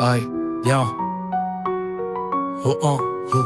Aïe, yeah. Oh, oh, oh.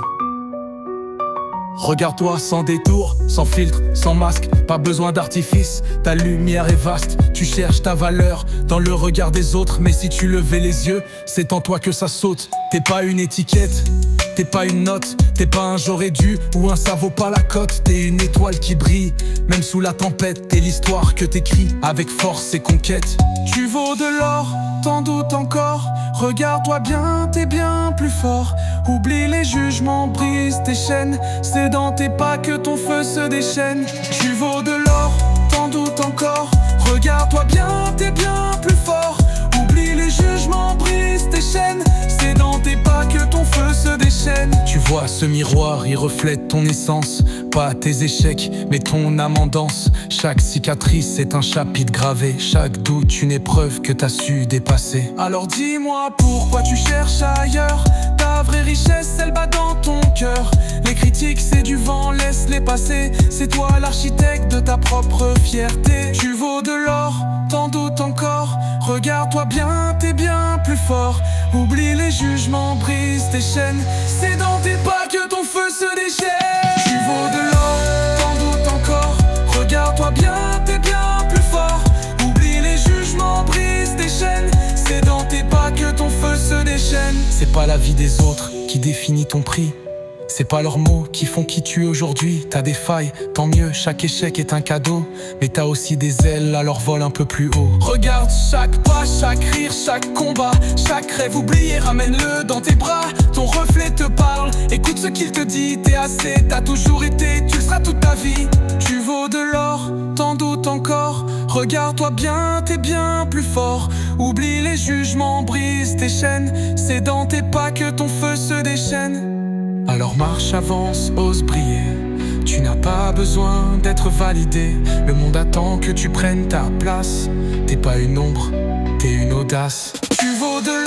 Regarde-toi sans détour, sans filtre, sans masque, pas besoin d'artifice, ta lumière est vaste, tu cherches ta valeur dans le regard des autres, mais si tu levais les yeux, c'est en toi que ça saute. T'es pas une étiquette, t'es pas une note, t'es pas un j'aurais dû ou un ça vaut pas la cote, t'es une étoile qui brille, même sous la tempête, t'es l'histoire que t'écris avec force et conquête. Tu vaux de l'or, t'en doutes encore, regarde-toi bien, t'es bien plus fort. Oublie les jugements, brise tes chaînes, c'est dans tes pas que ton feu se déchaîne. Tu vaux de l'or, t'en doutes encore, regarde-toi bien, t'es bien plus fort. Oublie les jugements, brise tes chaînes, c'est dans tes pas que ton feu se déchaîne. Tu vois ce miroir, il reflète ton essence, pas tes échecs, mais ton âme en danse. Chaque cicatrice est un chapitre gravé, chaque doute une épreuve que t'as su dépasser. Alors dis-moi pourquoi tu cherches ailleurs, ta vraie richesse elle bat dans ton cœur. Les critiques c'est du vent, laisse-les passer, c'est toi l'architecte de ta propre fierté. Tu vaux de l'or, t'en doutes encore, regarde-toi bien, t'es bien plus fort. Oublie les jugements, brise tes chaînes, c'est dans tes pas que ton feu se déchaîne. Tu vaux de l'or, t'en doutes encore, regarde-toi bien, t'es bien plus fort. Oublie les jugements, brise tes chaînes, c'est dans tes pas que ton feu se déchaîne. C'est pas la vie des autres qui définit ton prix, c'est pas leurs mots qui font qui tu es aujourd'hui. T'as des failles, tant mieux, chaque échec est un cadeau, mais t'as aussi des ailes, alors vole un peu plus haut. Regarde chaque pas, chaque rire, chaque combat, chaque rêve oublié, ramène-le dans tes bras. Ton reflet te parle, écoute ce qu'il te dit. T'es assez, t'as toujours été, tu le seras toute ta vie. Tu vaux de l'or, t'en doutes encore, regarde-toi bien, t'es bien plus fort. Oublie les jugements, brise tes chaînes, c'est dans tes pas que ton feu se déchaîne. Alors marche, avance, ose briller, tu n'as pas besoin d'être validé. Le monde attend que tu prennes ta place, t'es pas une ombre, t'es une audace. Tu vaux de